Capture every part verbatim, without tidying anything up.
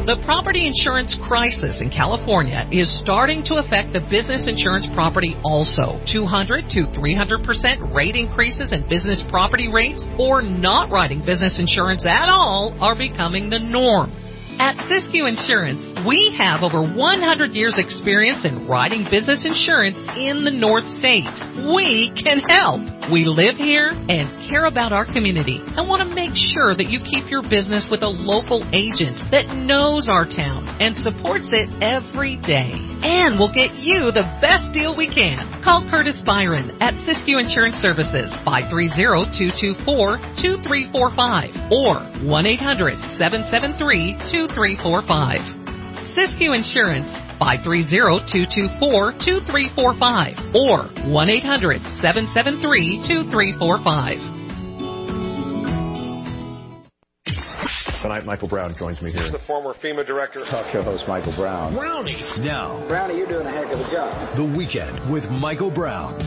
The property insurance crisis in California is starting to affect the business insurance property also. two hundred to three hundred percent rate increases in business property rates or not writing business insurance at all are becoming the norm. At Siskiyou Insurance, we have over one hundred years experience in writing business insurance in the North State. We can help. We live here and care about our community and want to make sure that you keep your business with a local agent that knows our town and supports it every day. And we'll get you the best deal we can. Call Curtis Byron at Siskiyou Insurance Services, five three zero, two two four, two three four five or one eight hundred, seven seven three, two three four five. Siskiyou Insurance, five three zero, two two four, two three four five or one eight hundred, seven seven three, two three four five. Tonight, Michael Brown joins me here. He's the former FEMA director. Talk show host Michael Brown. Brownie. Now. Brownie, you're doing a heck of a job. The Weekend with Michael Brown.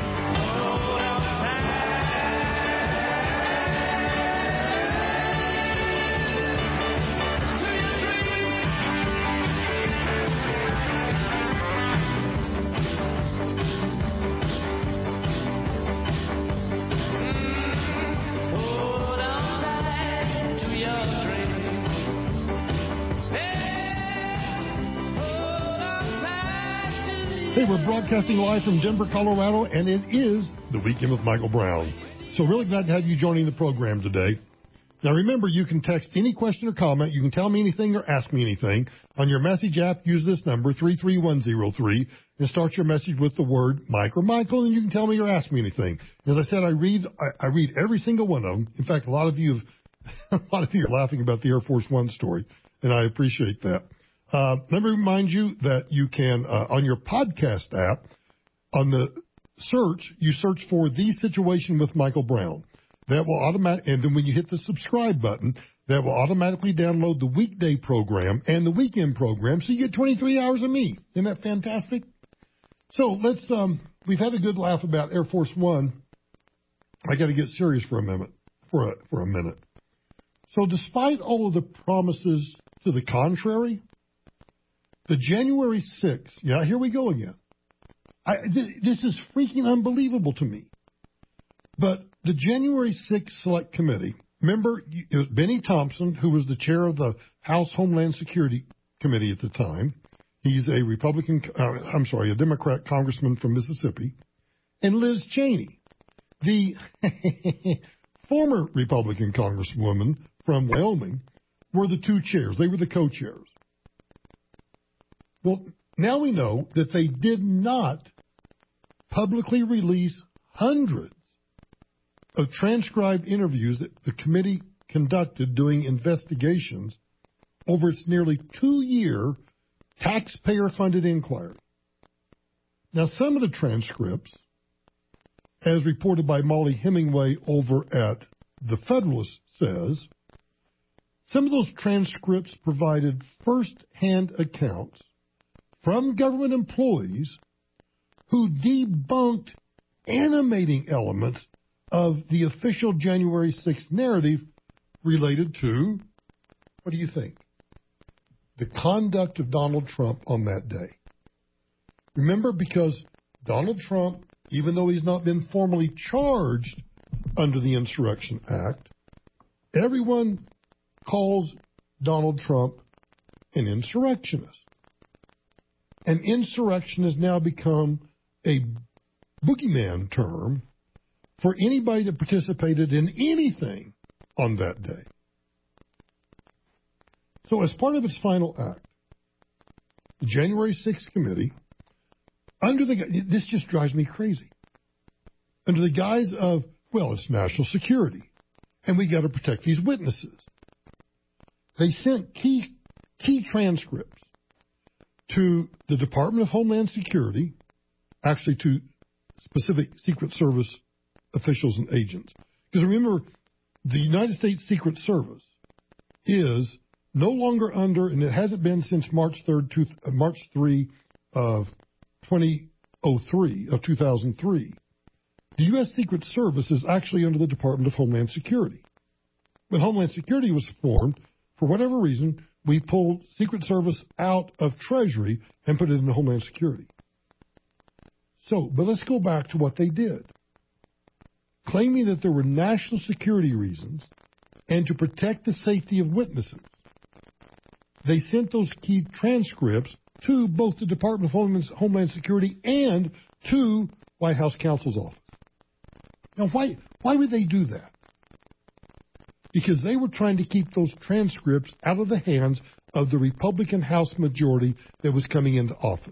Hey, we're broadcasting live from Denver, Colorado, and it is The Weekend with Michael Brown. So really glad to have you joining the program today. Now remember, you can text any question or comment. You can tell me anything or ask me anything. On your message app, use this number, three three one zero three, and start your message with the word Mike or Michael, and you can tell me or ask me anything. As I said, I read I, I read every single one of them. In fact, a lot of you have, a lot of you are laughing about the Air Force One story, and I appreciate that. Uh, let me remind you that you can, uh, on your podcast app, on the search, you search for The Situation with Michael Brown. That will automatic, and then when you hit the subscribe button, that will automatically download the weekday program and the weekend program, so you get twenty-three hours of me. Isn't that fantastic? So let's, um, we've had a good laugh about Air Force One. I got to get serious for a minute, for a, for a minute. So despite all of the promises to the contrary, the January sixth, yeah, here we go again. I, th- this is freaking unbelievable to me. But the January sixth Select Committee, remember, it was Benny Thompson, who was the chair of the House Homeland Security Committee at the time. He's a Republican, uh, I'm sorry, a Democrat congressman from Mississippi. And Liz Cheney, the former Republican congresswoman from Wyoming, were the two chairs. They were the co-chairs. Well, now we know that they did not publicly release hundreds of transcribed interviews that the committee conducted doing investigations over its nearly two-year taxpayer-funded inquiry. Now, some of the transcripts, as reported by Molly Hemingway over at The Federalist, says, some of those transcripts provided first-hand accounts from government employees who debunked animating elements of the official January sixth narrative related to, what do you think? The conduct of Donald Trump on that day. Remember, because Donald Trump, even though he's not been formally charged under the Insurrection Act, everyone calls Donald Trump an insurrectionist. An insurrection has now become a boogeyman term for anybody that participated in anything on that day. So as part of its final act, the January sixth committee, under the this just drives me crazy, under the guise of, well, it's national security, and we got to protect these witnesses, they sent key key transcripts to the Department of Homeland Security, actually to specific Secret Service officials and agents. Because remember, the United States Secret Service is no longer under, and it hasn't been since March third, two, uh, March third of twenty oh three, of two thousand three. The U S Secret Service is actually under the Department of Homeland Security. When Homeland Security was formed, for whatever reason, we pulled Secret Service out of Treasury and put it in Homeland Security. So, but let's go back to what they did. Claiming that there were national security reasons and to protect the safety of witnesses, they sent those key transcripts to both the Department of Homeland Security and to White House counsel's office. Now, why, why would they do that? Because they were trying to keep those transcripts out of the hands of the Republican House majority that was coming into office.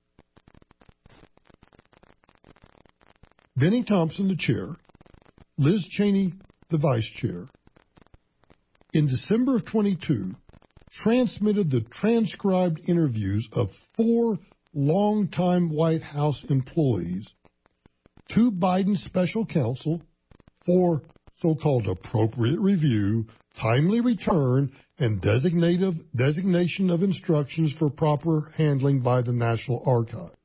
Benny Thompson, the chair, Liz Cheney, the vice chair, in December of twenty-two, transmitted the transcribed interviews of four longtime White House employees to Biden's special counsel for so-called appropriate review, timely return, and designative, designation of instructions for proper handling by the National Archives.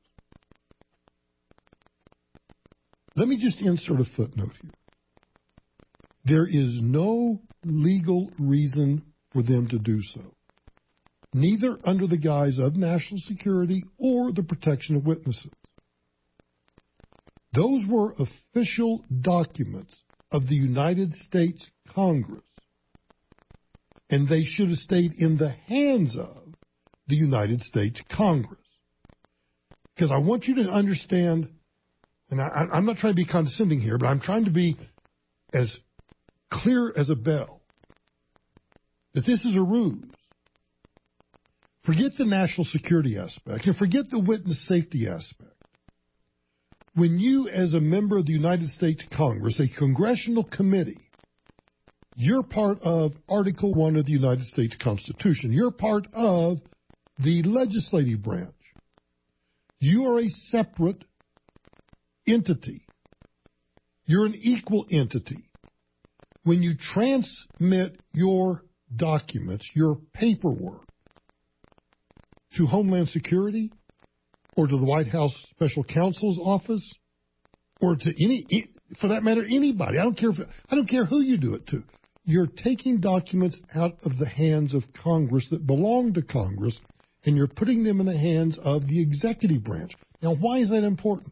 Let me just insert a footnote here. There is no legal reason for them to do so, neither under the guise of national security or the protection of witnesses. Those were official documents of the United States Congress, and they should have stayed in the hands of the United States Congress. Because I want you to understand, and I, I'm not trying to be condescending here, but I'm trying to be as clear as a bell, that this is a ruse. Forget the national security aspect and forget the witness safety aspect. When you, as a member of the United States Congress, a congressional committee, you're part of Article one of the United States Constitution. You're part of the legislative branch. You are a separate entity. You're an equal entity. When you transmit your documents, your paperwork, to Homeland Security or to the White House Special Counsel's office or to any, for that matter, anybody, I don't care if, I don't care who you do it to, you're taking documents out of the hands of Congress that belong to Congress and you're putting them in the hands of the executive branch. Now, why is that important?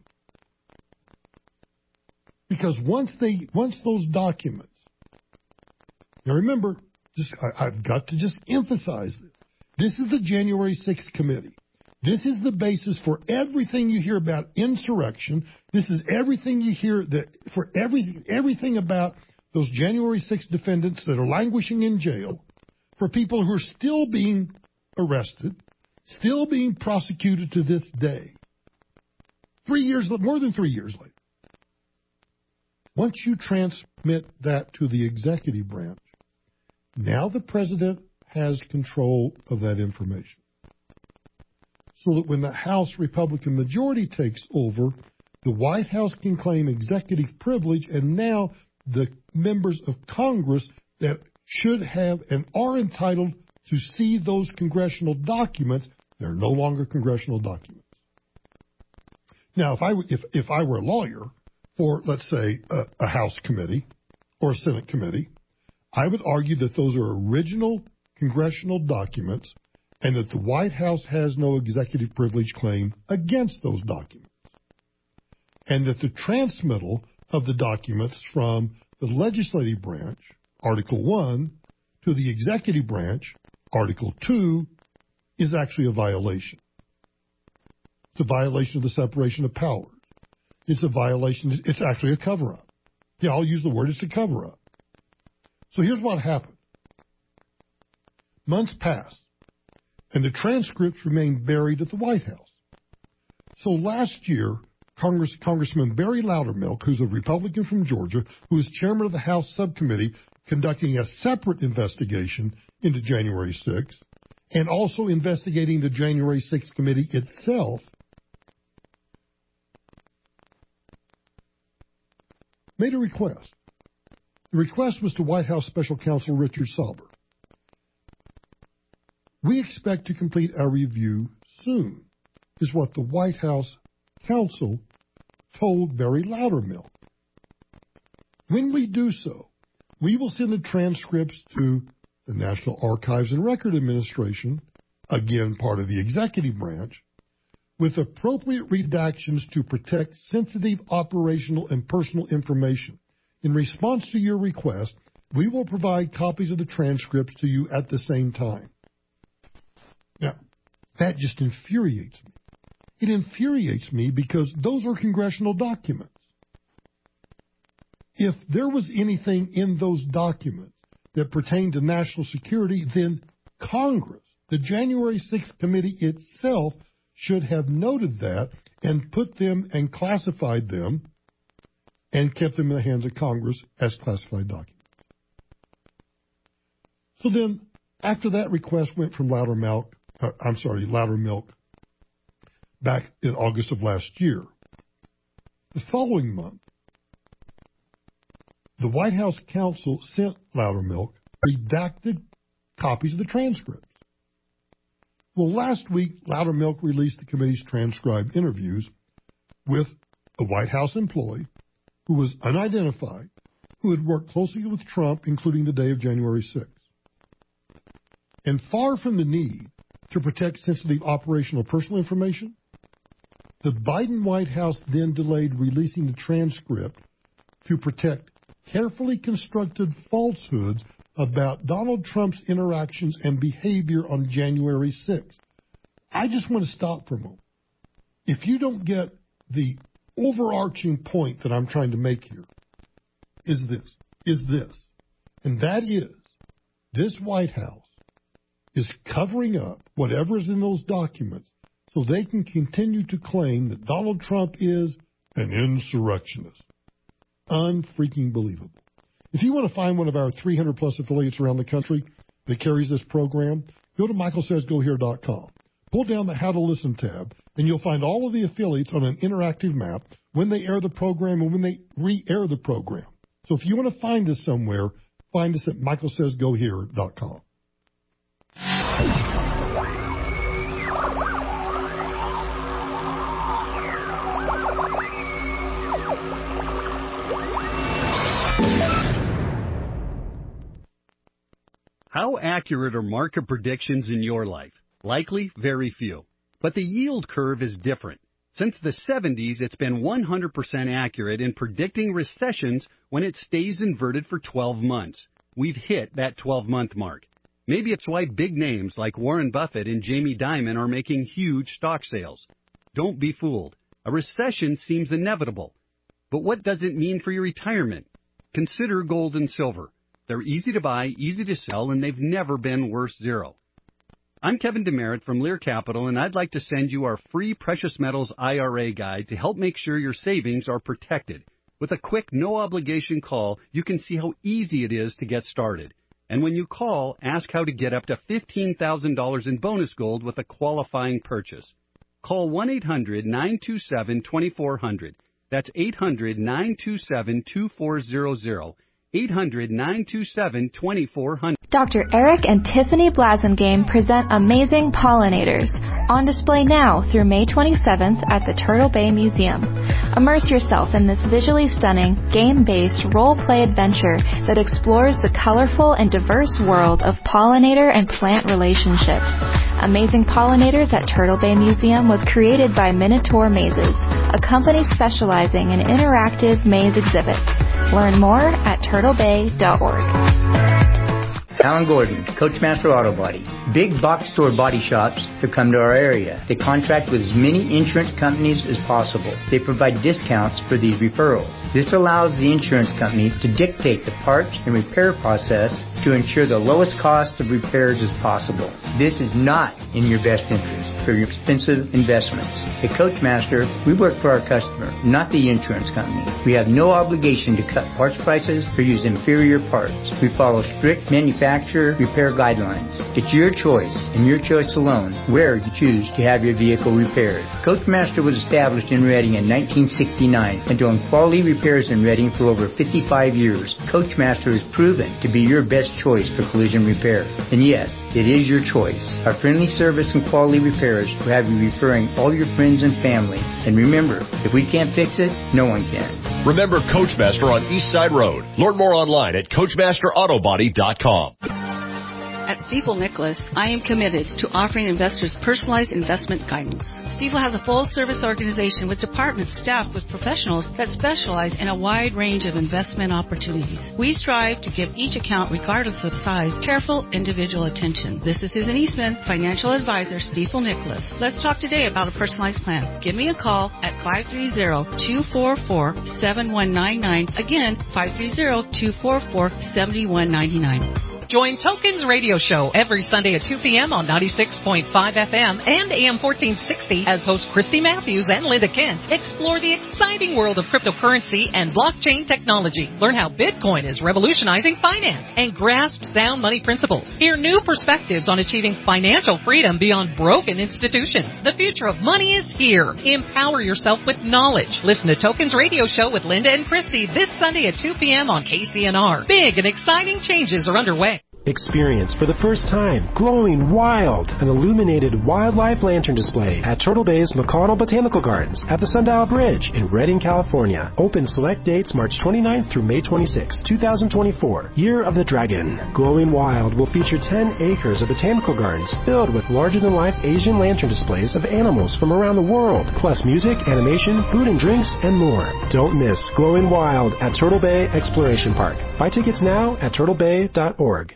Because once they, once those documents, now remember, just, I, I've got to just emphasize this. This is the January sixth committee. This is the basis for everything you hear about insurrection. This is everything you hear that for everything, everything about those January sixth defendants that are languishing in jail, for people who are still being arrested, still being prosecuted to this day. Three years, more than three years later. Once you transmit that to the executive branch, now the president has control of that information. So that when the House Republican majority takes over, the White House can claim executive privilege, and now the members of Congress that should have and are entitled to see those congressional documents, they're no longer congressional documents. Now, if I, if, if I were a lawyer for, let's say, a, a House committee or a Senate committee, I would argue that those are original congressional documents and that the White House has no executive privilege claim against those documents, and that the transmittal of the documents from the legislative branch, Article one, to the executive branch, Article two, is actually a violation. It's a violation of the separation of powers. It's a violation. It's actually a cover-up. Yeah, I'll use the word. It's a cover-up. So here's what happened. Months passed, and the transcripts remained buried at the White House. So last year, Congress, Congressman Barry Loudermilk, who's a Republican from Georgia, who is chairman of the House subcommittee conducting a separate investigation into January sixth, and also investigating the January sixth committee itself, made a request. The request was to White House Special Counsel Richard Sauber. We expect to complete our review soon, is what the White House counsel told Barry Loudermilk. When we do so, we will send the transcripts to the National Archives and Record Administration, again part of the executive branch, with appropriate redactions to protect sensitive operational and personal information. In response to your request, we will provide copies of the transcripts to you at the same time. Now, that just infuriates me. It infuriates me because those are congressional documents. If there was anything in those documents that pertained to national security, then Congress, the January sixth committee itself, should have noted that and put them and classified them and kept them in the hands of Congress as classified documents. So then, after that request went from Loudermilk, uh, I'm sorry, Loudermilk, back in August of last year, the following month, the White House counsel sent Loudermilk redacted copies of the transcripts. Well, last week, Loudermilk released the committee's transcribed interviews with a White House employee who was unidentified, who had worked closely with Trump, including the day of January sixth. And far from the need to protect sensitive operational personal information, the Biden White House then delayed releasing the transcript to protect carefully constructed falsehoods about Donald Trump's interactions and behavior on January sixth. I just want to stop for a moment. If you don't get the overarching point that I'm trying to make here, is this, is this, and that is, this White House is covering up whatever's in those documents so they can continue to claim that Donald Trump is an insurrectionist. Unfreaking believable. If you want to find one of our three hundred plus affiliates around the country that carries this program, go to michael says go here dot com. Pull down the How to Listen tab, and you'll find all of the affiliates on an interactive map when they air the program and when they re-air the program. So if you want to find us somewhere, find us at michael says go here dot com. How accurate are market predictions in your life? Likely, very few. But the yield curve is different. Since the seventies, it's been one hundred percent accurate in predicting recessions when it stays inverted for twelve months. We've hit that twelve-month mark. Maybe it's why big names like Warren Buffett and Jamie Dimon are making huge stock sales. Don't be fooled. A recession seems inevitable. But what does it mean for your retirement? Consider gold and silver. They're easy to buy, easy to sell, and they've never been worth zero. I'm Kevin Demerit from Lear Capital, and I'd like to send you our free Precious Metals I R A guide to help make sure your savings are protected. With a quick, no-obligation call, you can see how easy it is to get started. And when you call, ask how to get up to fifteen thousand dollars in bonus gold with a qualifying purchase. Call one eight hundred nine two seven two four zero zero. That's eight hundred nine two seven two four zero zero. eight hundred nine two seven two four zero zero. Doctor Eric and Tiffany Blasingame present Amazing Pollinators, on display now through May twenty-seventh at the Turtle Bay Museum. Immerse yourself in this visually stunning, game-based role-play adventure that explores the colorful and diverse world of pollinator and plant relationships. Amazing Pollinators at Turtle Bay Museum was created by Minotaur Mazes, a company specializing in interactive maze exhibits. Learn more at turtle bay dot org. Alan Gordon, Coachmaster Auto Body. Big box store body shops to come to our area. They contract with as many insurance companies as possible. They provide discounts for these referrals. This allows the insurance company to dictate the parts and repair process to ensure the lowest cost of repairs as possible. This is not in your best interest for your expensive investments. At Coachmaster, we work for our customer, not the insurance company. We have no obligation to cut parts prices or use inferior parts. We follow strict manufacturer repair guidelines. It's your choice, and your choice alone, where you choose to have your vehicle repaired. Coachmaster was established in Reading in nineteen sixty-nine and doing quality repairs in Reading for over fifty-five years. Coachmaster is proven to be your best choice for collision repair. And yes, it is your choice. Our friendly service and quality repairs will have you referring all your friends and family. And remember, if we can't fix it, no one can. Remember Coachmaster on East Side Road. Learn more online at coachmaster auto body dot com. At Stifel Nicholas, I am committed to offering investors personalized investment guidance. Stifel has a full-service organization with departments staffed with professionals that specialize in a wide range of investment opportunities. We strive to give each account, regardless of size, careful individual attention. This is Susan Eastman, Financial Advisor, Stifel Nicholas. Let's talk today about a personalized plan. Give me a call at five three zero, two four four, seven one nine nine. Again, five three zero, two four four, seven one nine nine. Join Tokens Radio Show every Sunday at two p.m. on ninety-six point five F M and A M fourteen sixty as hosts Christy Matthews and Linda Kent explore the exciting world of cryptocurrency and blockchain technology. Learn how Bitcoin is revolutionizing finance and grasp sound money principles. Hear new perspectives on achieving financial freedom beyond broken institutions. The future of money is here. Empower yourself with knowledge. Listen to Tokens Radio Show with Linda and Christy this Sunday at two p.m. on K C N R. Big and exciting changes are underway. Experience for the first time Glowing Wild, an illuminated wildlife lantern display at Turtle Bay's McConnell Botanical Gardens at the Sundial Bridge in Redding, California. Open select dates March twenty-ninth through May twenty-sixth, twenty twenty-four. Year of the Dragon. Glowing Wild will feature ten acres of botanical gardens filled with larger-than-life Asian lantern displays of animals from around the world, plus music, animation, food and drinks, and more. Don't miss Glowing Wild at Turtle Bay Exploration Park. Buy tickets now at turtle bay dot org.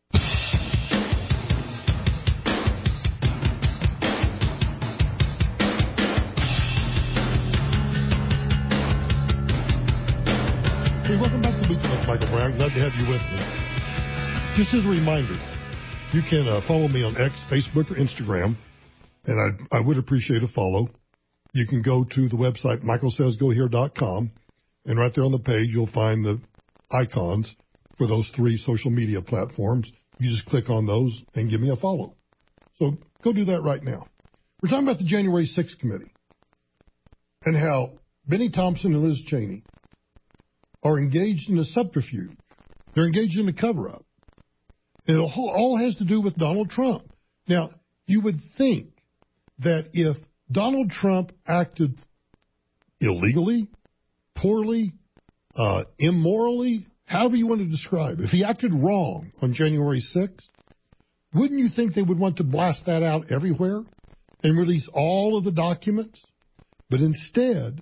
Hey, welcome back to the Weekend with Michael Brown. Glad to have you with me. Just as a reminder, you can uh, follow me on X, Facebook, or Instagram, and I, I would appreciate a follow. You can go to the website michael says go here dot com, and right there on the page you'll find the icons for those three social media platforms. You just click on those and give me a follow. So go do that right now. We're talking about the January sixth committee and how Benny Thompson and Liz Cheney are engaged in a subterfuge. They're engaged in a cover-up. And it all has to do with Donald Trump. Now, you would think that if Donald Trump acted illegally, poorly, uh, immorally, however you want to describe it, if he acted wrong on January sixth, wouldn't you think they would want to blast that out everywhere and release all of the documents? But instead,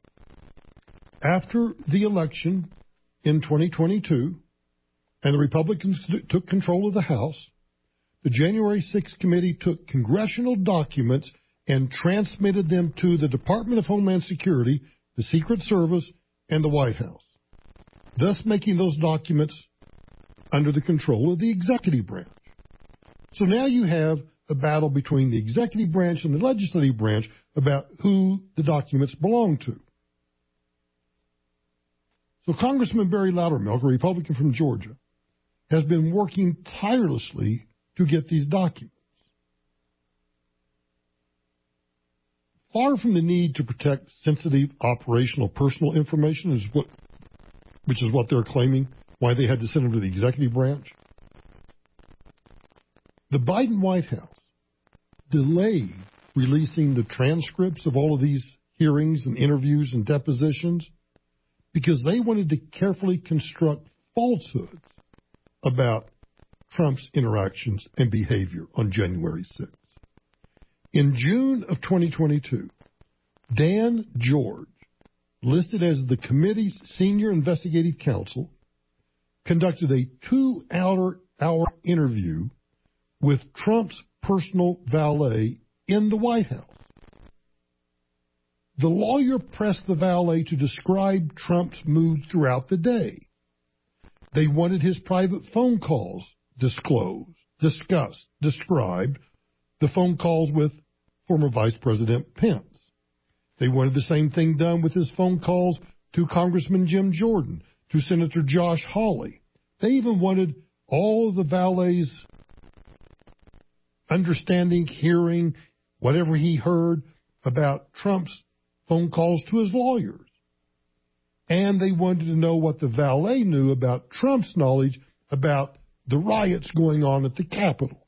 after the election in twenty twenty-two and the Republicans took control of the House, the January sixth committee took congressional documents and transmitted them to the Department of Homeland Security, the Secret Service, and the White House, thus making those documents under the control of the executive branch. So now you have a battle between the executive branch and the legislative branch about who the documents belong to. So Congressman Barry Loudermilk, a Republican from Georgia, has been working tirelessly to get these documents. Far from the need to protect sensitive operational personal information, is what, which is what they're claiming, why they had to send them to the executive branch, the Biden White House delayed releasing the transcripts of all of these hearings and interviews and depositions because they wanted to carefully construct falsehoods about Trump's interactions and behavior on January sixth. In June of twenty twenty-two, Dan George, listed as the committee's senior investigative counsel, conducted a two-hour hour interview with Trump's personal valet in the White House. The lawyer pressed the valet to describe Trump's mood throughout the day. They wanted his private phone calls disclosed, discussed, described, the phone calls with former Vice President Pence. They wanted the same thing done with his phone calls to Congressman Jim Jordan, to Senator Josh Hawley. They even wanted all of the valet's understanding, hearing, whatever he heard about Trump's phone calls to his lawyers. And they wanted to know what the valet knew about Trump's knowledge about the riots going on at the Capitol.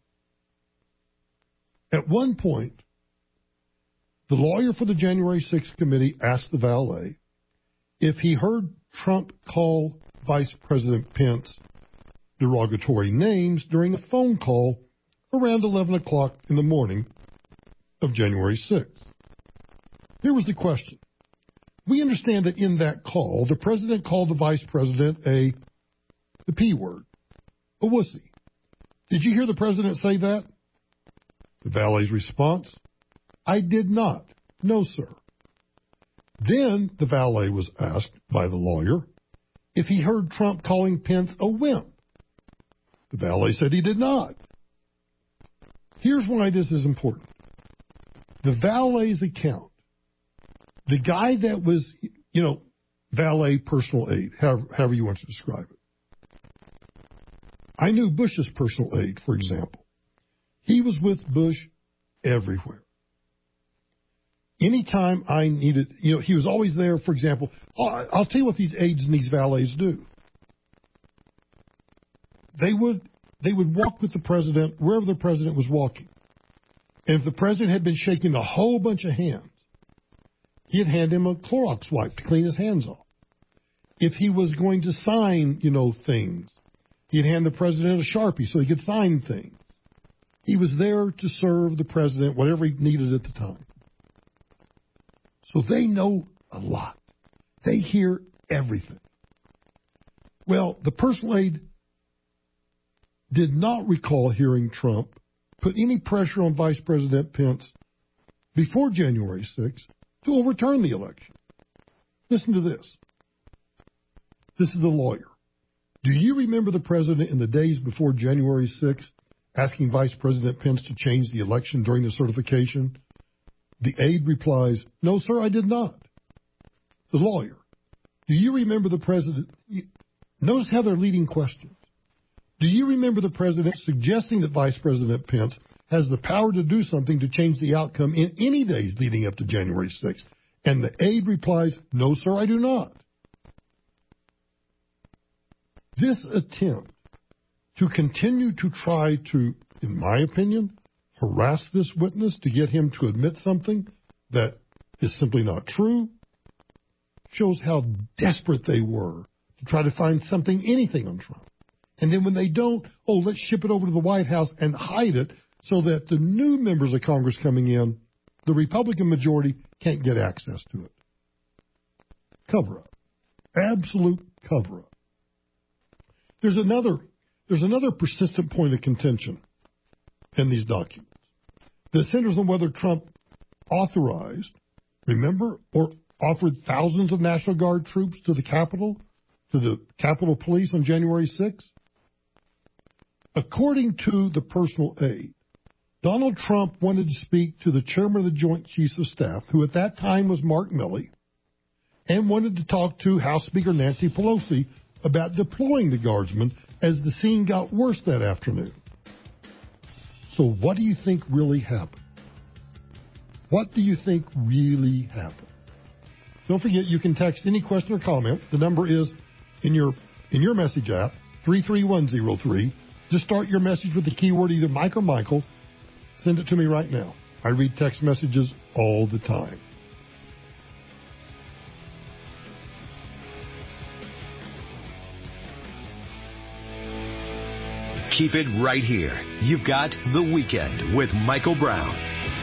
At one point, the lawyer for the January sixth committee asked the valet if he heard Trump call Vice President Pence derogatory names during a phone call around eleven o'clock in the morning of January sixth. Here was the question. We understand that in that call, the president called the vice president a, the P word, a wussy. Did you hear the president say that? The valet's response, I did not. No, sir. Then the valet was asked by the lawyer if he heard Trump calling Pence a wimp. The valet said he did not. Here's why this is important. The valet's account, the guy that was, you know, valet personal aide, however, however you want to describe it. I knew Bush's personal aide, for example. He was with Bush everywhere. Anytime I needed, you know, he was always there, for example. I'll tell you what these aides and these valets do. They would, they would walk with the president wherever the president was walking. And if the president had been shaking a whole bunch of hands, he'd hand him a Clorox wipe to clean his hands off. If he was going to sign, you know, things, he'd hand the president a Sharpie so he could sign things. He was there to serve the president, whatever he needed at the time. So they know a lot. They hear everything. Well, the personal aide did not recall hearing Trump put any pressure on Vice President Pence before January sixth to overturn the election. Listen to this. This is the lawyer. Do you remember the president in the days before January sixth asking Vice President Pence to change the election during the certification? The aide replies, no, sir, I did not. The lawyer. Do you remember the president? Notice how they're leading questions. Do you remember the president suggesting that Vice President Pence has the power to do something to change the outcome in any days leading up to January sixth? And the aide replies, no, sir, I do not. This attempt to continue to try to, in my opinion, harass this witness to get him to admit something that is simply not true shows how desperate they were to try to find something, anything on Trump. And then when they don't, oh, let's ship it over to the White House and hide it so that the new members of Congress coming in, the Republican majority, can't get access to it. Cover-up. Absolute cover-up. There's another, there's another persistent point of contention in these documents that centers on whether Trump authorized, remember, or offered thousands of National Guard troops to the Capitol, to the Capitol Police on January sixth. According to the personal aide, Donald Trump wanted to speak to the chairman of the Joint Chiefs of Staff, who at that time was Mark Milley, and wanted to talk to House Speaker Nancy Pelosi about deploying the Guardsmen as the scene got worse that afternoon. So what do you think really happened? What do you think really happened? Don't forget, you can text any question or comment. The number is in your in your message app, three three one zero three. Just start your message with the keyword either Mike or Michael. Send it to me right now. I read text messages all the time. Keep it right here. You've got The Weekend with Michael Brown.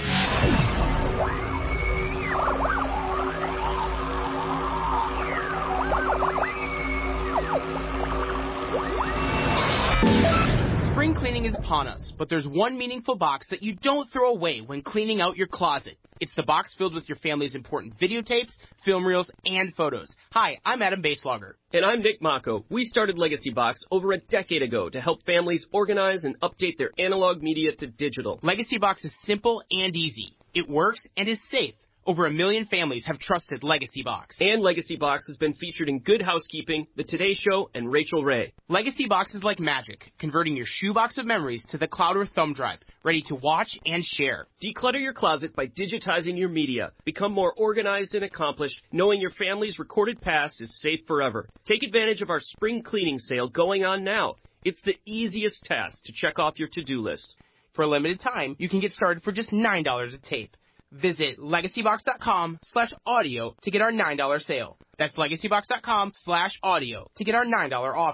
Spring cleaning is upon us, but there's one meaningful box that you don't throw away when cleaning out your closet. It's the box filled with your family's important videotapes, film reels, and photos. Hi, I'm Adam Baselogger. And I'm Nick Mako. We started Legacy Box over a decade ago to help families organize and update their analog media to digital. Legacy Box is simple and easy. It works and is safe. Over a million families have trusted Legacy Box. And Legacy Box has been featured in Good Housekeeping, The Today Show, and Rachel Ray. Legacy Box is like magic, converting your shoebox of memories to the cloud or thumb drive, ready to watch and share. Declutter your closet by digitizing your media. Become more organized and accomplished, knowing your family's recorded past is safe forever. Take advantage of our spring cleaning sale going on now. It's the easiest task to check off your to-do list. For a limited time, you can get started for just nine dollars a tape. Visit LegacyBox.com slash audio to get our nine dollars sale. That's LegacyBox.com slash audio to get our nine dollars offer.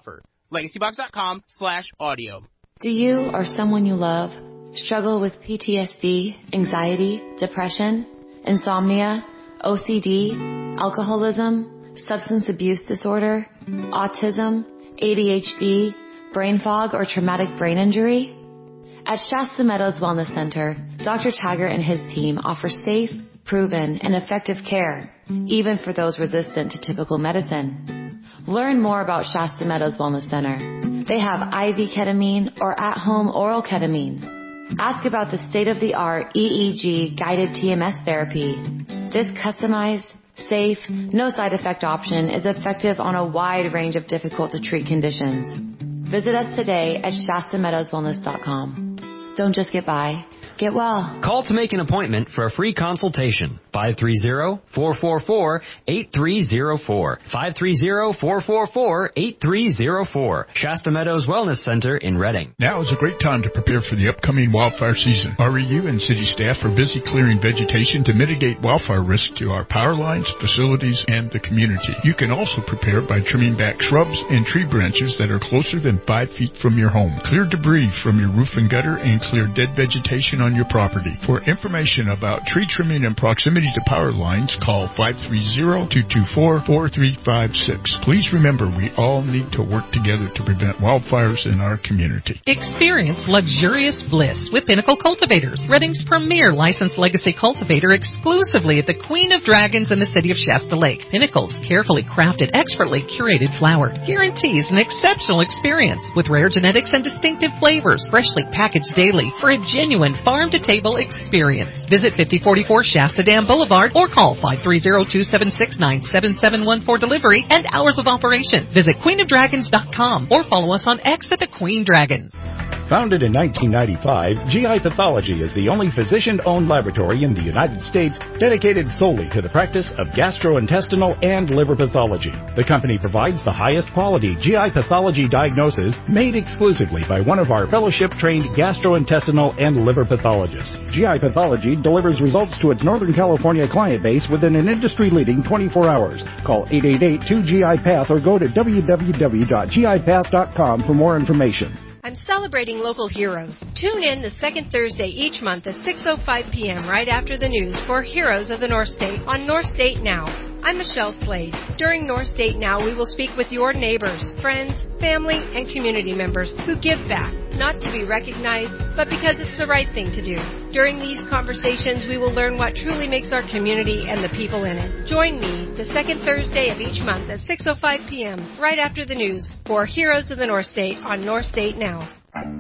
LegacyBox.com slash audio. Do you or someone you love struggle with P T S D, anxiety, depression, insomnia, O C D, alcoholism, substance abuse disorder, autism, A D H D, brain fog, or traumatic brain injury? At Shasta Meadows Wellness Center, Doctor Taggart and his team offer safe, proven, and effective care, even for those resistant to typical medicine. Learn more about Shasta Meadows Wellness Center. They have I V ketamine or at-home oral ketamine. Ask about the state-of-the-art E E G guided T M S therapy. This customized, safe, no side effect option is effective on a wide range of difficult to treat conditions. Visit us today at Shasta Meadows Wellness dot com. Don't just get by, get well. Call to make an appointment for a free consultation. five three zero, four four four, eight three zero four. five three zero, four four four, eight three zero four. Shasta Meadows Wellness Center in Reading. Now is a great time to prepare for the upcoming wildfire season. R E U and city staff are busy clearing vegetation to mitigate wildfire risk to our power lines, facilities, and the community. You can also prepare by trimming back shrubs and tree branches that are closer than five feet from your home. Clear debris from your roof and gutter and clear dead vegetation on your property. For information about tree trimming and proximity to power lines, call five three zero, two two four, four three five six. Please remember, we all need to work together to prevent wildfires in our community. Experience luxurious bliss with Pinnacle Cultivators, Reading's premier licensed legacy cultivator, exclusively at the Queen of Dragons in the city of Shasta Lake. Pinnacle's carefully crafted, expertly curated flower guarantees an exceptional experience with rare genetics and distinctive flavors, freshly packaged daily for a genuine farm-to-table experience. Visit fifty forty-four Shasta Dam Boulevard or call five three zero, two seven six, nine seven seven one for delivery and hours of operation. Visit queen of dragons dot com or follow us on X at the Queen Dragon. Founded in nineteen ninety-five, G I Pathology is the only physician-owned laboratory in the United States dedicated solely to the practice of gastrointestinal and liver pathology. The company provides the highest quality G I pathology diagnoses made exclusively by one of our fellowship-trained gastrointestinal and liver pathologists. G I Pathology delivers results to its Northern California client base within an industry-leading twenty-four hours. Call eight eight eight, two G I Path or go to w w w dot g i path dot com for more information. I'm celebrating local heroes. Tune in the second Thursday each month at six oh five p.m. right after the news for Heroes of the North State on North State Now. I'm Michelle Slade. During North State Now, we will speak with your neighbors, friends, family, and community members who give back, not to be recognized, but because it's the right thing to do. During these conversations, we will learn what truly makes our community and the people in it. Join me the second Thursday of each month at six oh five p.m. right after the news for Heroes of the North State on North State Now.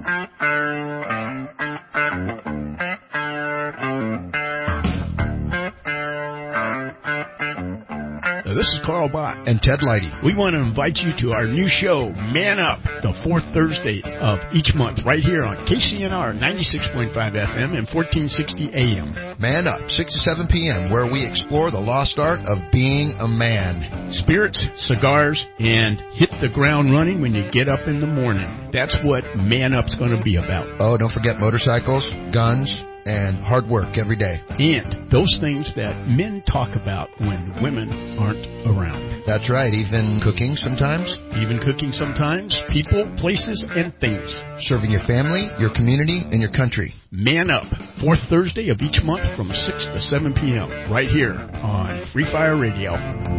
This is Carl Bott and Ted Leidy. We want to invite you to our new show, Man Up, the fourth Thursday of each month, right here on K C N R ninety-six point five F M and fourteen sixty A M. Man Up, six to seven p.m., where we explore the lost art of being a man. Spirits, cigars, and hit the ground running when you get up in the morning. That's what Man Up's going to be about. Oh, don't forget motorcycles, guns, and hard work every day. And those things that men talk about when women aren't around. That's right, even cooking sometimes. Even cooking sometimes. People, places, and things. Serving your family, your community, and your country. Man Up, fourth Thursday of each month from six to seven p.m. right here on Free Fire Radio.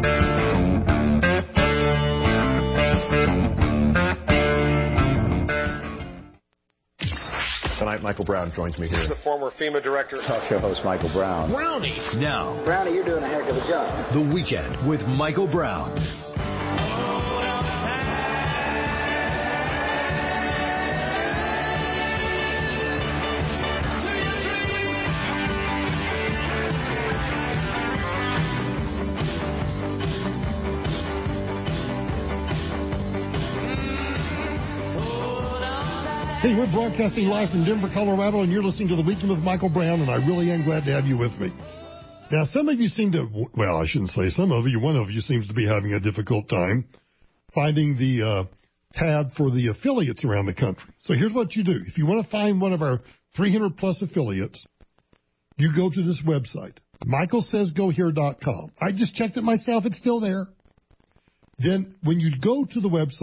Tonight, Michael Brown joins me here. This is the former FEMA director. Talk show host Michael Brown. Brownie. Now, Brownie, you're doing a heck of a job. The Weekend with Michael Brown. Hey, we're broadcasting live from Denver, Colorado, and you're listening to The Weekend with Michael Brown, and I really am glad to have you with me. Now, some of you seem to, well, I shouldn't say some of you, one of you seems to be having a difficult time finding the uh, tab for the affiliates around the country. So here's what you do. If you want to find one of our three hundred plus affiliates, you go to this website, michael says go here dot com. I just checked it myself. It's still there. Then when you go to the website,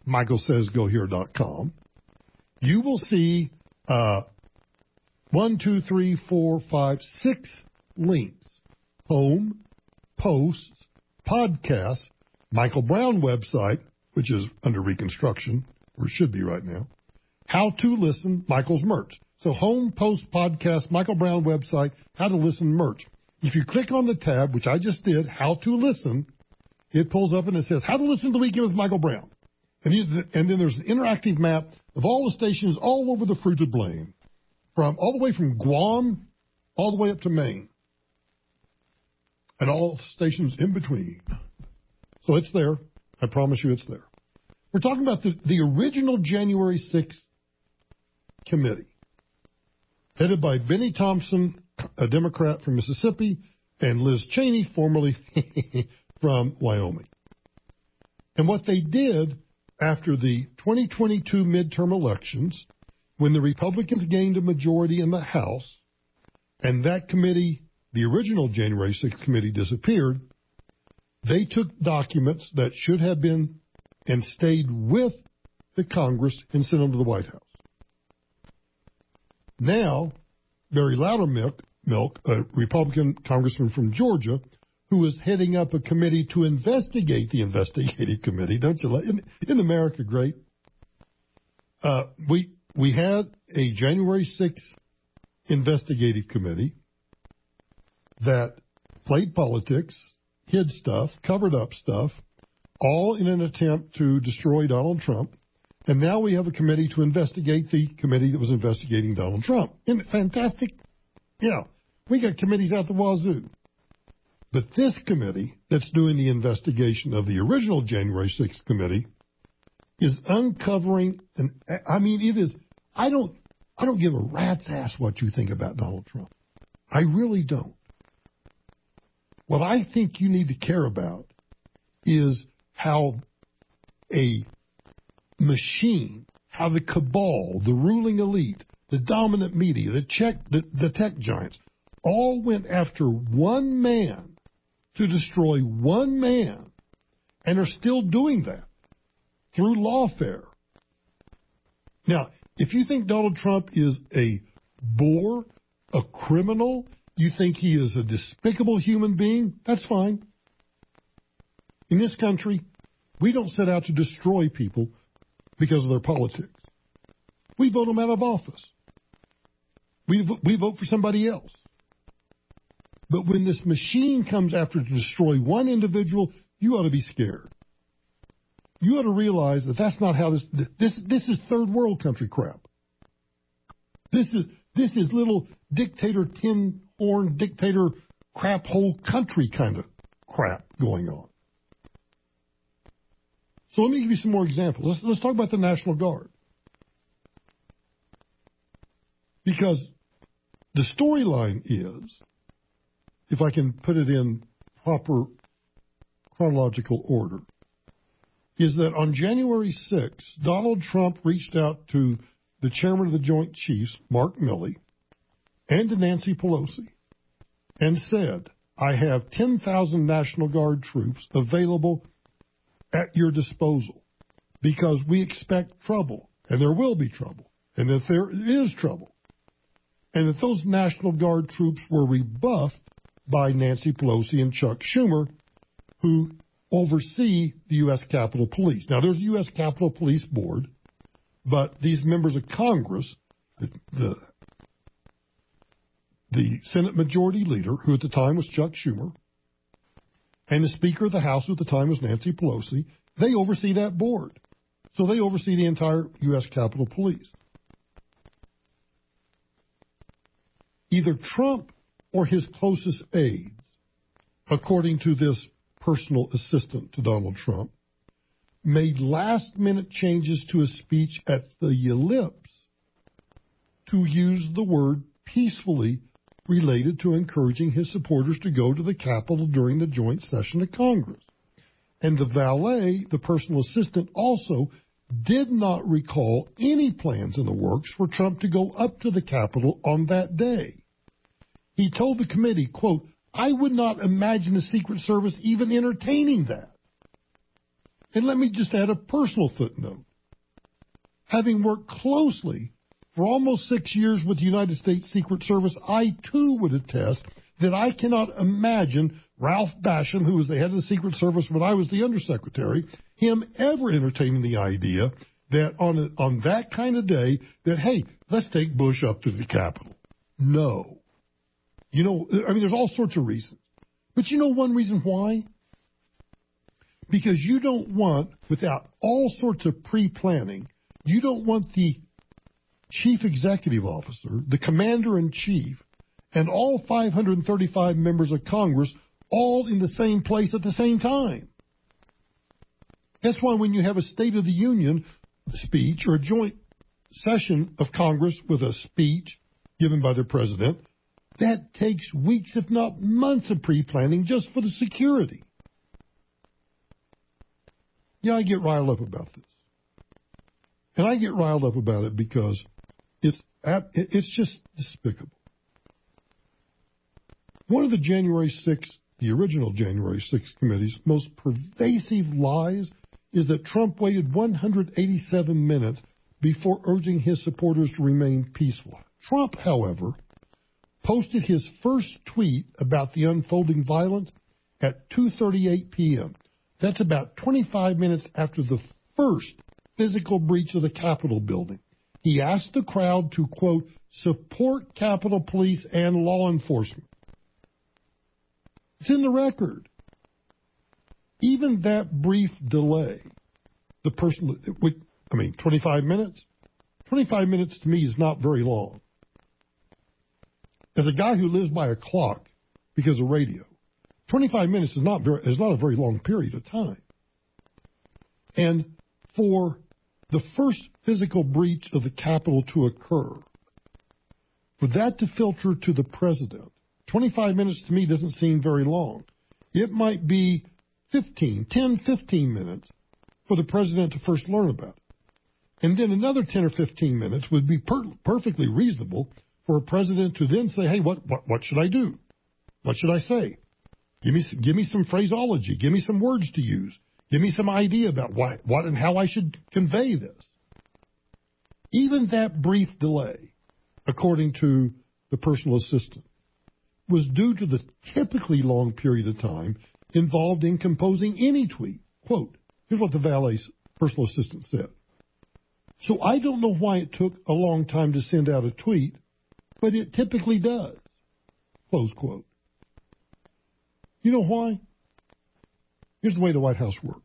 michael says go here dot com, you will see uh, one, two, three, four, five, six links. Home, posts, podcasts, Michael Brown website, which is under reconstruction, or it should be right now. How to listen, Michael's merch. So home, post, podcast, Michael Brown website, how to listen merch. If you click on the tab, which I just did, how to listen, it pulls up and it says how to listen to the weekend with Michael Brown. And, you, and then there's an interactive map of all the stations all over the fruited plain, from all the way from Guam all the way up to Maine, and all stations in between. So it's there. I promise you it's there. We're talking about the, the original January sixth committee, headed by Benny Thompson, a Democrat from Mississippi, and Liz Cheney, formerly from Wyoming. And what they did after the twenty twenty-two midterm elections, when the Republicans gained a majority in the House, and that committee, the original January sixth committee, disappeared, they took documents that should have been and stayed with the Congress and sent them to the White House. Now, Barry Loudermilk, Milk, a Republican congressman from Georgia, who is heading up a committee to investigate the investigative committee. Don't you like? Isn't, isn't America great? Uh, we we had a January sixth investigative committee that played politics, hid stuff, covered up stuff, all in an attempt to destroy Donald Trump. And now we have a committee to investigate the committee that was investigating Donald Trump. Isn't it fantastic? Yeah, we got committees out the wazoo. But this committee that's doing the investigation of the original January sixth committee is uncovering, and I mean, it is, I don't, I don't give a rat's ass what you think about Donald Trump. I really don't. What I think you need to care about is how a machine, how the cabal, the ruling elite, the dominant media, the, check, the, the tech giants, all went after one man to destroy one man, and are still doing that through lawfare. Now, if you think Donald Trump is a bore, a criminal, you think he is a despicable human being, that's fine. In this country, we don't set out to destroy people because of their politics. We vote them out of office. We, we vote for somebody else. But when this machine comes after to destroy one individual, you ought to be scared. You ought to realize that that's not how this, this, this is third world country crap. This is, this is little dictator, tin horn, dictator, crap hole country kind of crap going on. So let me give you some more examples. Let's, let's talk about the National Guard. Because the storyline is, if I can put it in proper chronological order, is that on January sixth, Donald Trump reached out to the chairman of the Joint Chiefs, Mark Milley, and to Nancy Pelosi, and said, I have ten thousand National Guard troops available at your disposal because we expect trouble, and there will be trouble, and if there is trouble, and that those National Guard troops were rebuffed by Nancy Pelosi and Chuck Schumer, who oversee the U S Capitol Police. Now, there's a U S Capitol Police Board, but these members of Congress, the, the, the Senate Majority Leader, who at the time was Chuck Schumer, and the Speaker of the House, who at the time was Nancy Pelosi, they oversee that board. So they oversee the entire U S Capitol Police. Either Trump or his closest aides, according to this personal assistant to Donald Trump, made last-minute changes to his speech at the ellipse to use the word peacefully related to encouraging his supporters to go to the Capitol during the joint session of Congress. And the valet, the personal assistant, also did not recall any plans in the works for Trump to go up to the Capitol on that day. He told the committee, quote, I would not imagine the Secret Service even entertaining that. And let me just add a personal footnote. Having worked closely for almost six years with the United States Secret Service, I too would attest that I cannot imagine Ralph Basham, who was the head of the Secret Service when I was the undersecretary, him ever entertaining the idea that on a, on that kind of day that, hey, let's take Bush up to the Capitol. No. You know, I mean, there's all sorts of reasons. But you know one reason why? Because you don't want, without all sorts of pre-planning, you don't want the chief executive officer, the commander-in-chief, and all five hundred thirty-five members of Congress all in the same place at the same time. That's why when you have a State of the Union speech or a joint session of Congress with a speech given by the president, that takes weeks, if not months of pre-planning just for the security. Yeah, I get riled up about this. And I get riled up about it because it's it's just despicable. One of the January sixth, the original January sixth committee's most pervasive lies is that Trump waited one hundred eighty-seven minutes before urging his supporters to remain peaceful. Trump, however, posted his first tweet about the unfolding violence at two thirty-eight p.m. That's about twenty-five minutes after the first physical breach of the Capitol building. He asked the crowd to, quote, support Capitol Police and law enforcement. It's in the record. Even that brief delay, the person, I mean, twenty-five minutes? twenty-five minutes to me is not very long. As a guy who lives by a clock because of radio, twenty-five minutes is not very, is not a very long period of time. And for the first physical breach of the Capitol to occur, for that to filter to the president, twenty-five minutes to me doesn't seem very long. It might be fifteen, ten, fifteen minutes for the president to first learn about it. And then another ten or fifteen minutes would be per- perfectly reasonable for a president to then say, hey, what, what, what should I do? What should I say? Give me, give me some phraseology. Give me some words to use. Give me some idea about what, what and how I should convey this. Even that brief delay, according to the personal assistant, was due to the typically long period of time involved in composing any tweet. Quote, here's what the valet's personal assistant said. So I don't know why it took a long time to send out a tweet, but it typically does. Close quote. You know why? Here's the way the White House works.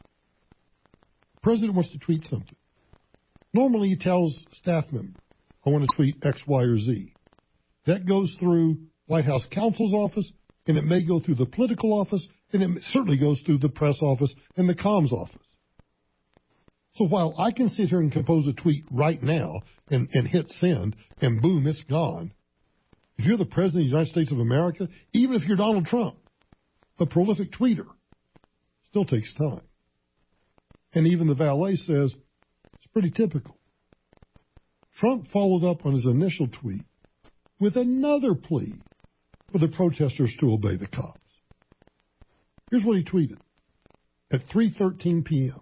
The president wants to tweet something. Normally he tells staff members, I want to tweet X, Y, or Z. That goes through White House counsel's office, and it may go through the political office, and it certainly goes through the press office and the comms office. So while I can sit here and compose a tweet right now and, and hit send, and boom, it's gone, if you're the President of the United States of America, even if you're Donald Trump, a prolific tweeter, still takes time. And even the valet says it's pretty typical. Trump followed up on his initial tweet with another plea for the protesters to obey the cops. Here's what he tweeted at three thirteen p.m.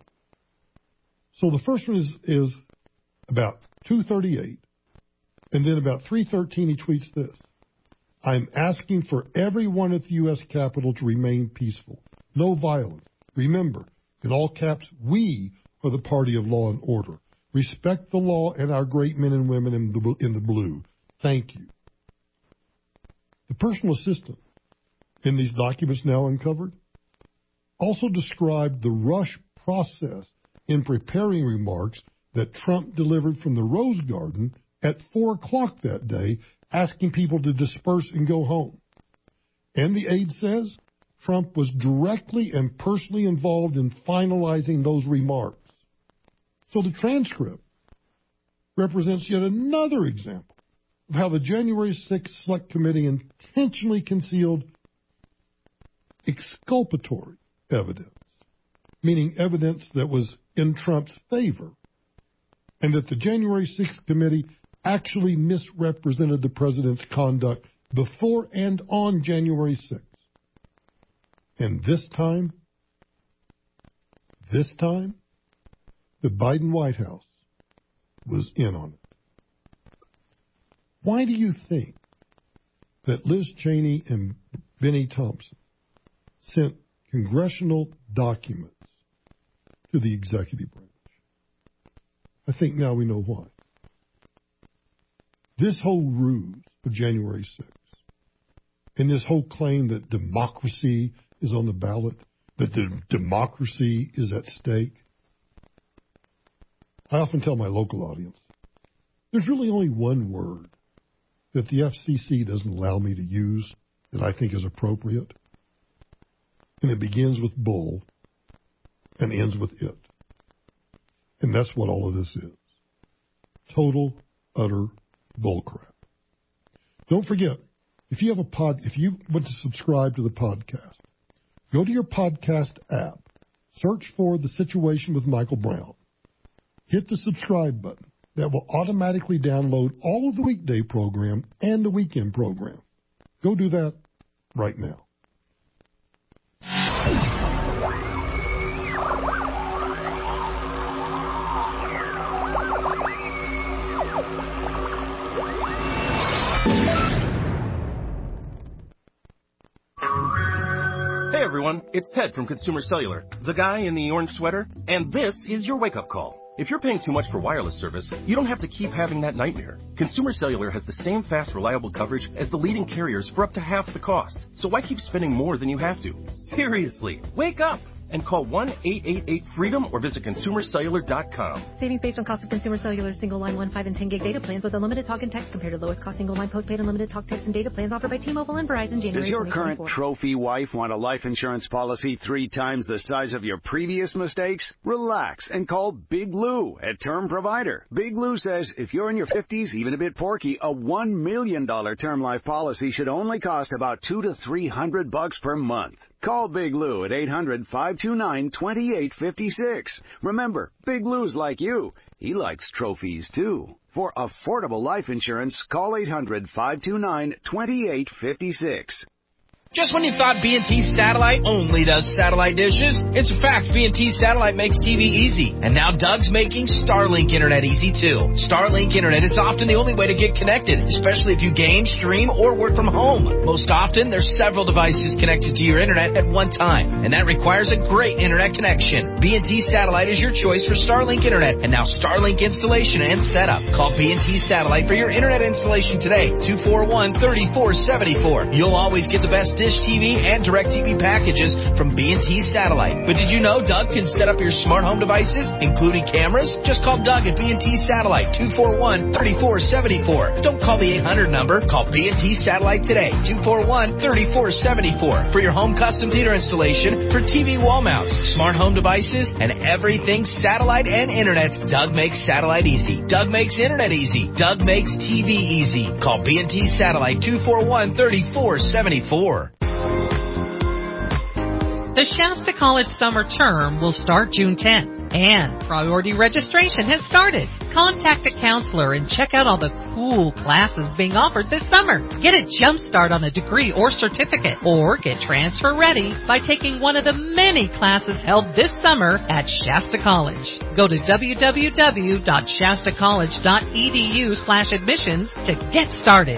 So the first one is, is about two thirty-eight, and then about three thirteen he tweets this. I'm asking for everyone at the U S Capitol to remain peaceful. No violence. Remember, in all caps, we are the party of law and order. Respect the law and our great men and women in the, in the blue. Thank you. The personal assistant in these documents now uncovered also described the rush process in preparing remarks that Trump delivered from the Rose Garden at four o'clock that day, asking people to disperse and go home. And the aide says Trump was directly and personally involved in finalizing those remarks. So the transcript represents yet another example of how the January sixth Select Committee intentionally concealed exculpatory evidence, meaning evidence that was in Trump's favor, and that the January sixth Committee actually misrepresented the president's conduct before and on January sixth. And this time, This time, the Biden White House was in on it. Why do you think that Liz Cheney and Benny Thompson sent congressional documents to the executive branch? I think now we know why. This whole ruse of January sixth and this whole claim that democracy is on the ballot, that the democracy is at stake, I often tell my local audience, there's really only one word that the F C C doesn't allow me to use that I think is appropriate, and it begins with bull and ends with it. And that's what all of this is. Total, utter bullcrap. Don't forget, if you have a pod, if you want to subscribe to the podcast, go to your podcast app, search for The Situation with Michael Brown, hit the subscribe button. That will automatically download all of the weekday program and the weekend program. Go do that right now. Hey everyone, it's Ted from Consumer Cellular, the guy in the orange sweater, and this is your wake-up call. If you're paying too much for wireless service, you don't have to keep having that nightmare. Consumer Cellular has the same fast, reliable coverage as the leading carriers for up to half the cost. So why keep spending more than you have to? Seriously, wake up and call one eight eight eight freedom or visit consumer cellular dot com. Savings based on cost of Consumer Cellular single line one, five, and ten gig data plans with unlimited talk and text compared to lowest cost single line postpaid unlimited talk, text, and data plans offered by T-Mobile and Verizon January Does your current trophy wife want a life insurance policy three times the size of your previous mistakes? Relax and call Big Lou at Term Provider. Big Lou says if you're in your fifties, even a bit porky, a one million dollars term life policy should only cost about two to three hundred bucks per month. Call Big Lou at eight hundred, five two nine, two eight five six. Remember, Big Lou's like you. He likes trophies, too. For affordable life insurance, call eight hundred, five two nine, two eight five six. Just when you thought B and T Satellite only does satellite dishes, it's a fact B and T Satellite makes T V easy. And now Doug's making Starlink Internet easy, too. Starlink Internet is often the only way to get connected, especially if you game, stream, or work from home. Most often, there's several devices connected to your Internet at one time, and that requires a great Internet connection. B and T Satellite is your choice for Starlink Internet, and now Starlink installation and setup. Call B and T Satellite for your Internet installation today, two four one, three four seven four. You'll always get the best Dish T V and DirecTV packages from B and T Satellite. But did you know Doug can set up your smart home devices, including cameras? Just call Doug at B and T Satellite, two four one, three four seven four. Don't call the eight hundred number. Call B and T Satellite today, two four one, three four seven four. For your home custom theater installation, for T V wall mounts, smart home devices, and everything satellite and internet, Doug makes satellite easy. Doug makes internet easy. Doug makes T V easy. Call B and T Satellite, two four one, three four seven four. The Shasta College summer term will start June tenth, and priority registration has started. Contact a counselor and check out all the cool classes being offered this summer. Get a jump start on a degree or certificate, or get transfer ready by taking one of the many classes held this summer at Shasta College. Go to w w w dot shasta college dot e d u slash admissions to get started.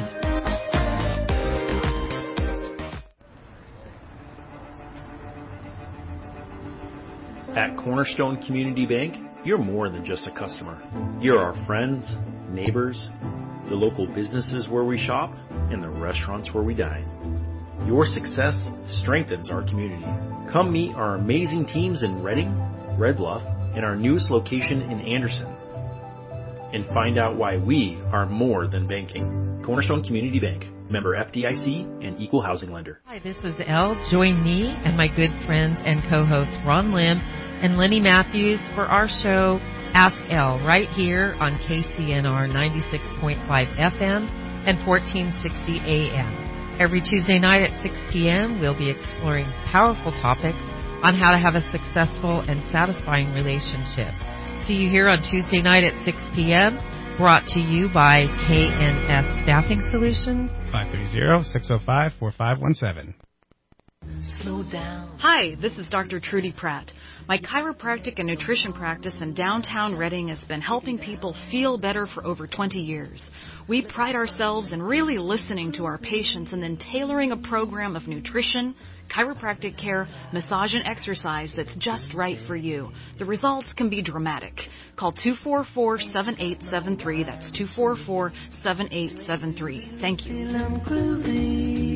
At Cornerstone Community Bank, you're more than just a customer. You're our friends, neighbors, the local businesses where we shop, and the restaurants where we dine. Your success strengthens our community. Come meet our amazing teams in Reading, Red Bluff, and our newest location in Anderson. And find out why we are more than banking. Cornerstone Community Bank. Member F D I C and Equal Housing Lender. Hi, this is Elle. Join me and my good friends and co-hosts Ron Lim and Lenny Matthews for our show Ask Elle right here on K C N R ninety-six point five F M and fourteen sixty A M. Every Tuesday night at six p.m. we'll be exploring powerful topics on how to have a successful and satisfying relationship. See you here on Tuesday night at six p.m. Brought to you by K N S Staffing Solutions. five three zero, six zero five, four five one seven. Slow down. Hi, this is Doctor Trudy Pratt. My chiropractic and nutrition practice in downtown Reading has been helping people feel better for over twenty years. We pride ourselves in really listening to our patients and then tailoring a program of nutrition, chiropractic care, massage, and exercise that's just right for you. The results can be dramatic. Call two four four, seven eight seven three. That's two four four, seven eight seven three. Thank you.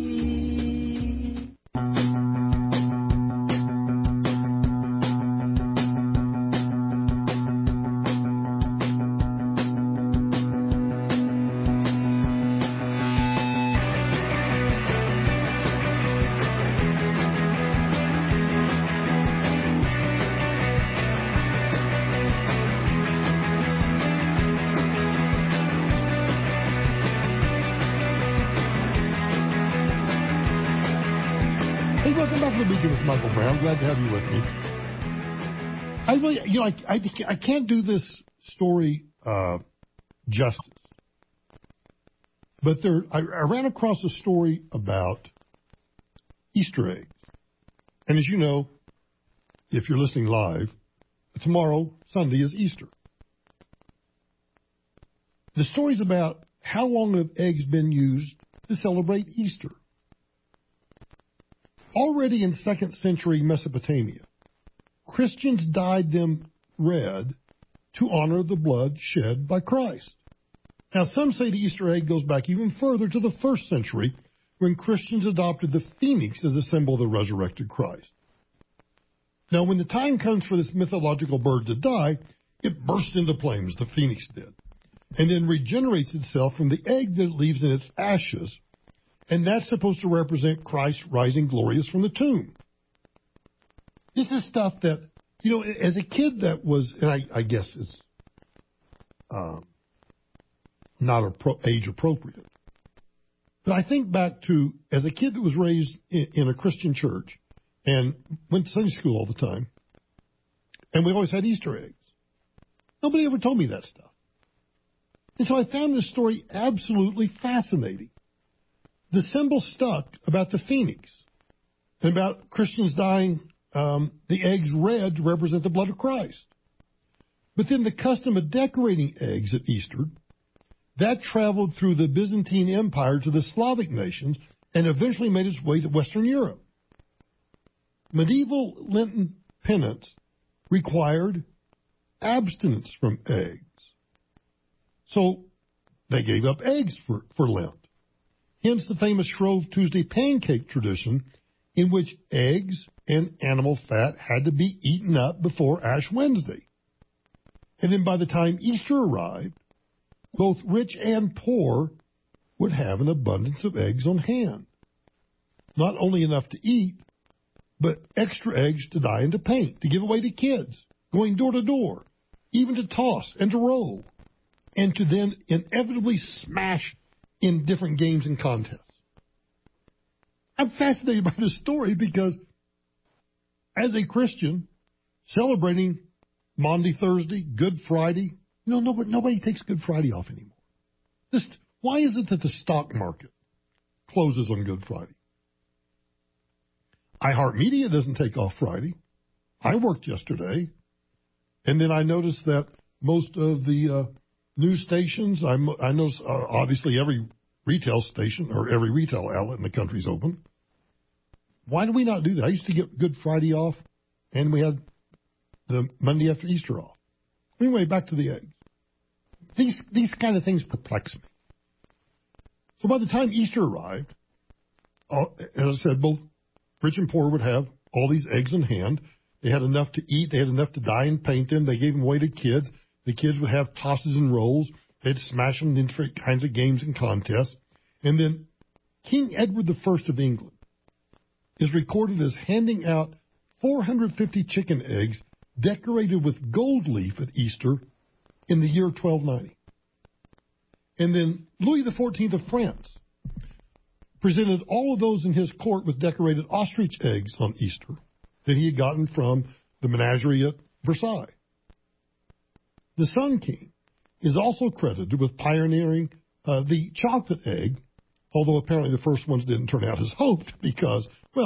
Michael Brown, glad to have you with me. I really, you know, I, I, I can't do this story uh, justice, but there, I, I ran across a story about Easter eggs, and as you know, if you're listening live, tomorrow, Sunday, is Easter. The story's about how long have eggs been used to celebrate Easter. Already in second century Mesopotamia, Christians dyed them red to honor the blood shed by Christ. Now, some say the Easter egg goes back even further to the first century when Christians adopted the phoenix as a symbol of the resurrected Christ. Now, when the time comes for this mythological bird to die, it bursts into flames, the phoenix did, and then regenerates itself from the egg that it leaves in its ashes. And that's supposed to represent Christ rising glorious from the tomb. This is stuff that, you know, as a kid that was, and I, I guess it's uh, not appro- age appropriate, but I think back to, as a kid that was raised in, in a Christian church and went to Sunday school all the time, and we always had Easter eggs. Nobody ever told me that stuff. And so I found this story absolutely fascinating. The symbol stuck about the phoenix and about Christians dyeing um, the eggs red to represent the blood of Christ. But then the custom of decorating eggs at Easter, that traveled through the Byzantine Empire to the Slavic nations and eventually made its way to Western Europe. Medieval Lenten penance required abstinence from eggs. So they gave up eggs for, for Lent. Hence the famous Shrove Tuesday pancake tradition in which eggs and animal fat had to be eaten up before Ash Wednesday. And then by the time Easter arrived, both rich and poor would have an abundance of eggs on hand. Not only enough to eat, but extra eggs to dye and to paint, to give away to kids, going door to door, even to toss and to roll, and to then inevitably smash in different games and contests. I'm fascinated by this story because as a Christian, celebrating Maundy Thursday, Good Friday, you know, nobody, nobody takes Good Friday off anymore. Just, why is it that the stock market closes on Good Friday? iHeartMedia doesn't take off Friday. I worked yesterday, and then I noticed that most of the uh, news stations, I, I know uh, obviously every retail station or every retail outlet in the country is open. Why do we not do that? I used to get Good Friday off, and we had the Monday after Easter off. Anyway, back to the eggs. These, these kind of things perplex me. So by the time Easter arrived, uh, as I said, both rich and poor would have all these eggs in hand. They had enough to eat. They had enough to dye and paint them. They gave them away to kids. The kids would have tosses and rolls. They'd smash them in different kinds of games and contests. And then King Edward the First of England is recorded as handing out four hundred fifty chicken eggs decorated with gold leaf at Easter in the year twelve ninety. And then Louis the Fourteenth of France presented all of those in his court with decorated ostrich eggs on Easter that he had gotten from the menagerie at Versailles. The Sun King is also credited with pioneering uh, the chocolate egg, although apparently the first ones didn't turn out as hoped because, well,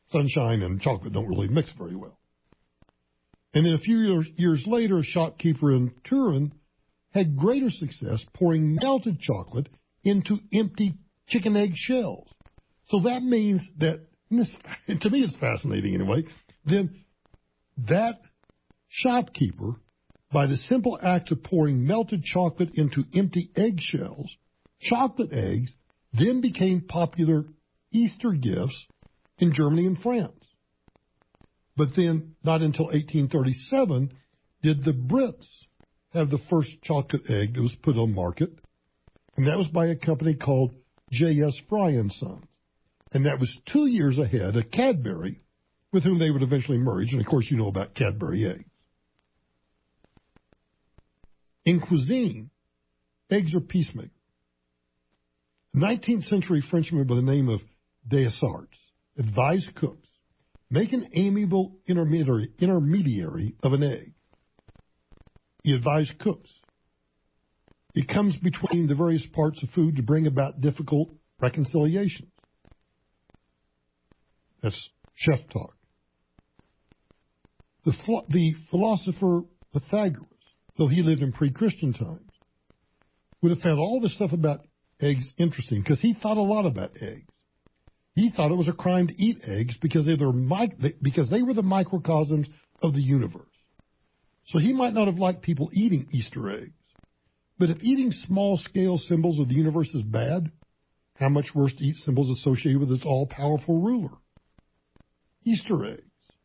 sunshine and chocolate don't really mix very well. And then a few years, years later, a shopkeeper in Turin had greater success pouring melted chocolate into empty chicken egg shells. So that means that, and this, and to me it's fascinating anyway, then that shopkeeper, by the simple act of pouring melted chocolate into empty egg shells, chocolate eggs then became popular Easter gifts in Germany and France. But then, not until eighteen thirty-seven, did the Brits have the first chocolate egg that was put on market, and that was by a company called J S Fry and Sons. And that was two years ahead of Cadbury, with whom they would eventually merge, and of course you know about Cadbury eggs. In cuisine, eggs are peacemakers. A nineteenth century Frenchman by the name of Dessarts advised cooks, make an amiable intermediary, intermediary of an egg. He advised cooks. It comes between the various parts of food to bring about difficult reconciliations. That's chef talk. The, the philosopher Pythagoras, though he lived in pre-Christian times, would have found all this stuff about eggs interesting because he thought a lot about eggs. He thought it was a crime to eat eggs because they were, because they were the microcosms of the universe. So he might not have liked people eating Easter eggs. But if eating small-scale symbols of the universe is bad, how much worse to eat symbols associated with its all-powerful ruler? Easter eggs.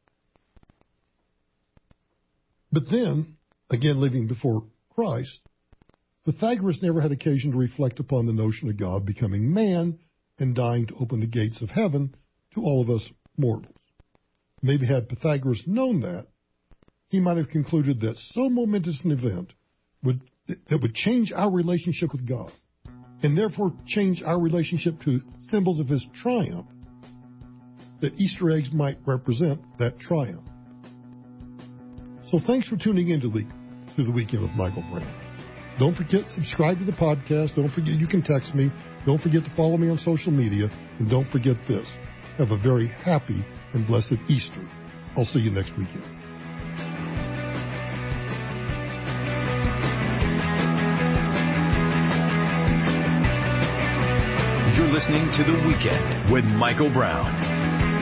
But then, again living before Christ, Pythagoras never had occasion to reflect upon the notion of God becoming man and dying to open the gates of heaven to all of us mortals. Maybe had Pythagoras known that, he might have concluded that so momentous an event would that would change our relationship with God, and therefore change our relationship to symbols of his triumph, that Easter eggs might represent that triumph. So thanks for tuning in to the, to the Weekend with Michael Brown. Don't forget, subscribe to the podcast. Don't forget you can text me. Don't forget to follow me on social media. And don't forget this. Have a very happy and blessed Easter. I'll see you next weekend. You're listening to The Weekend with Michael Brown.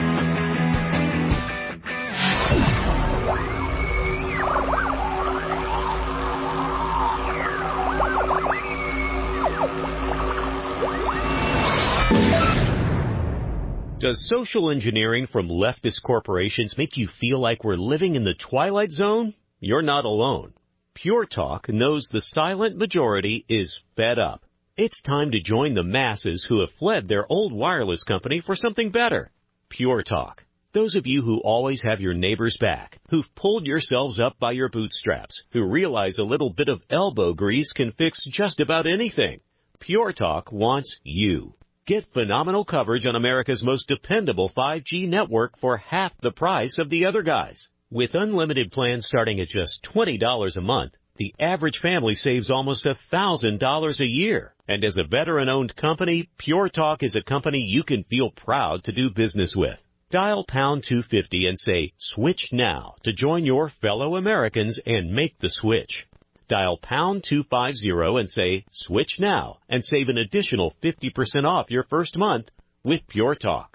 Does social engineering from leftist corporations make you feel like we're living in the twilight zone? You're not alone. Pure Talk knows the silent majority is fed up. It's time to join the masses who have fled their old wireless company for something better. Pure Talk. Those of you who always have your neighbor's back, who've pulled yourselves up by your bootstraps, who realize a little bit of elbow grease can fix just about anything. Pure Talk wants you. Get phenomenal coverage on America's most dependable five G network for half the price of the other guys. With unlimited plans starting at just twenty dollars a month, the average family saves almost one thousand dollars a year. And as a veteran-owned company, Pure Talk is a company you can feel proud to do business with. Dial pound two fifty and say, switch now to join your fellow Americans and make the switch. Dial pound two fifty and say, switch now, and save an additional fifty percent off your first month with Pure Talk.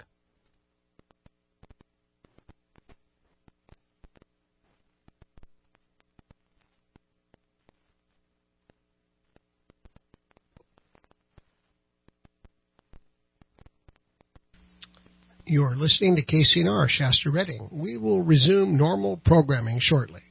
You're listening to K C N R, Shasta Redding. We will resume normal programming shortly.